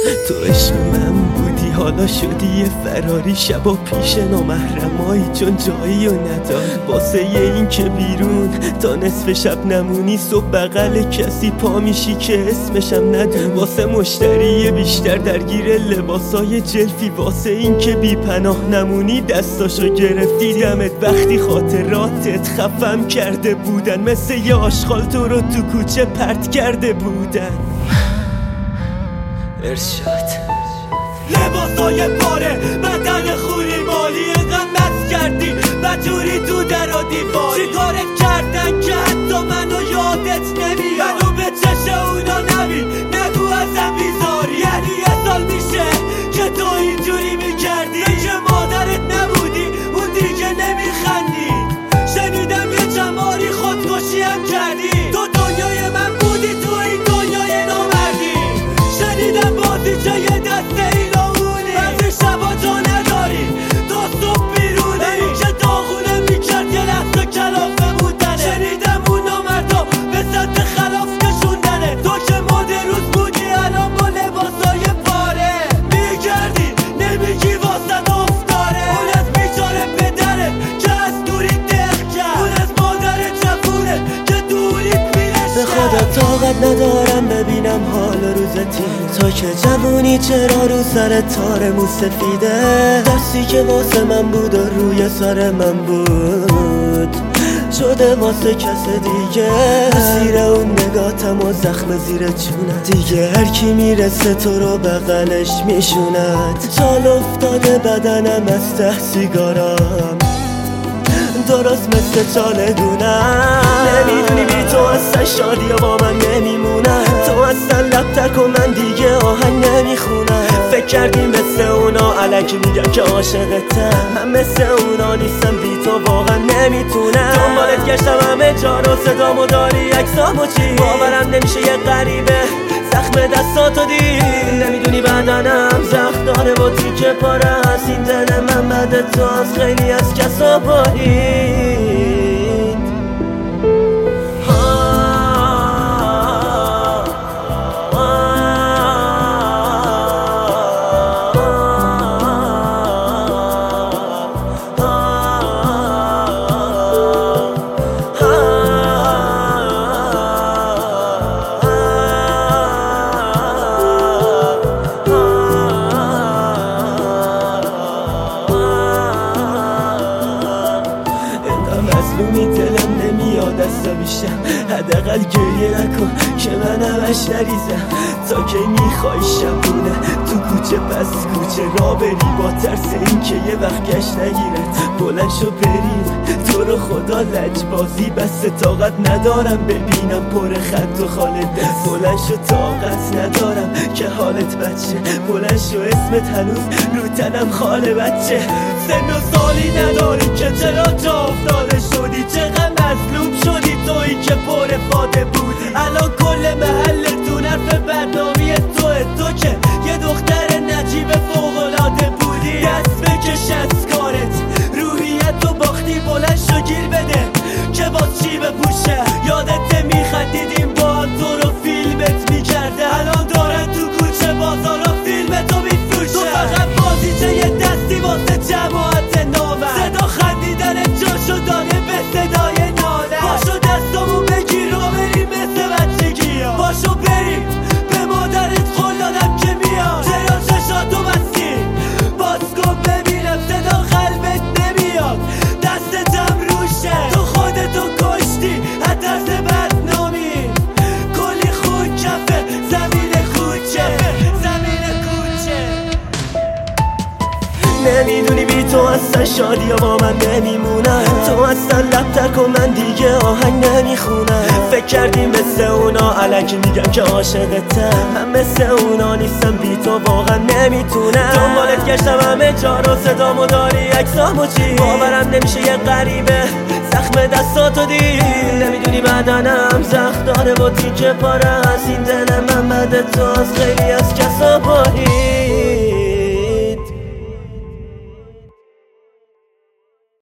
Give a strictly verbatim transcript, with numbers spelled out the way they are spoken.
تو عشق من بودی حالا شدی یه فراری، شبا پیش نامحرمایی چون جایی و نداری. واسه یه این که بیرون تا نصف شب نمونی، صبح بغل کسی پا میشی که اسمشم ندونی. واسه مشتری بیشتر درگیر لباسای جلفی، واسه این که بی پناه نمونی دستاشو گرفتی. دمت وقتی خاطراتت خفم کرده بودن، مثل یه آشغال تو رو تو کوچه پرت کرده بودن. ارشاد لباسای پاره، بدن خوری مالی، اینقدر مست کردی بدجوری تو در و دیواری. چی کارت کردن که حتی منو یادت نمیاد؟ منو به چش اونا نبین، نگو ازم بیزاری. یعنی یه سال میشه که تو اینجوری میکردی، که مادرت نبودی اون دیگه نمیخندی. شنیدم یه جماری خودکشی هم کردی. تو دنیای من بودی، تو این دنیای نامردی. شنیدم بازی چه یه دسته ایلامونی، بعضی شبا جا نداری تا صبح بیرونی. این که داغونه میکرد یه لحظه کلافه بودنه. شنیدم اون نامردا به سطح خلاف کشوندنه. تو که مد روز بودی الان با لباسای پاره میگردی، نمیگی واسه افتاره. اون از بیچاره پدرت که از دوری دق کرد، اون از مادرت جفونه که دوریت میرشد. به خدا طاقت ندارم ببینم حال روزتی، تو که جوونی چرا رو سر تار موسفیده. درسی که واسه من بود و روی سر من بود شده واسه کس دیگه. زیر اون نگاتم و زخم زیر جونت، دیگه هر کی میرسه تو رو بغلش میشوند. چال افتاده بدنم از ته سیگارم، درست مثل چاله دونم. نمیدونی بی تو اصلا شادی با من نمیمونم. تو اصلا لب تک و من دیگه آهنگ نمیخونم. فکر کردی مثل اونا الکی میگم که عاشقتم، من مثل اونا نیستم، بی تو واقعا نمیتونم. دنبالت گشتم همه جا رو، صدامو داری عکسامو چی، باورم نمیشه یه غریبه زخم دستاتو دید. نمیدونی بدنم زخم داره و تیکه پاره هست. این دل من بعد تو از خیلی از کسا برید. مظلومی دلم نمیاد عصبیشم، حداقل گریه نکن که من همش نریزم. تا کی میخوای شبونه تو کوچه پس کوچه را بری، با ترس این که یه وقت گشت نگیرد. بلند شو بریم تو رو خدا لجبازی، بس طاقت ندارم ببینم پر خط و خال دست. بلند شو طاقت ندارم که حالت بچه، بلند شو اسمت هنوز رو تنم خاله بچه. سن و سالی نداری که چرا جا افتاده شدی، چقدر مظلوم شدی تویی که پر فاده بودی. الان کل محلتون حرف بدنامی توه، تو که یه دختر نجیب فوق‌العاده بودی. دست بکش از کارت، روحیت تو باختی، بلند شو گیر بده که باز چی بپوشه. یادت میخندیدیم با هم تو رو فیلمت میکرده، الان دارن تو کوچه بازارا فیلمتو میفروشه. تو فقط بازیچه یه دستی واسه جماعت نامه، صدا خندیدن جاشو داده به صدای ناله. باشو دستامو بگیر و بریم مثل بچگی ها، باشو بریم به مادرت قول دادم که میاد. چرا چشاتو بستی باز کن ببینم، صدا قلبت نمیاد، دستتم روشه. تو خودتو کشتی از ترس بدنامی، کلی خون کفه زمین کوچه، زمین کوچه. نمیدونی بی تو اصلا شادی با من نمیمونم. تو اصلا لب تک و من دیگه آهنگ نمیخونم. فکر کردی مثل اونا الکی میگم که عاشقتم، من مثل اونا نیستم، بی تو واقعا نمیتونم. دنبالت گشتم همه جا رو، صدامو داری عکسامو چی، باورم نمیشه یه غریبه زخم دستاتو دید. نمیدونی بدنم زخم داره و تیکه پاره هست. این دل من بعد تو از خیلی از کسا برید.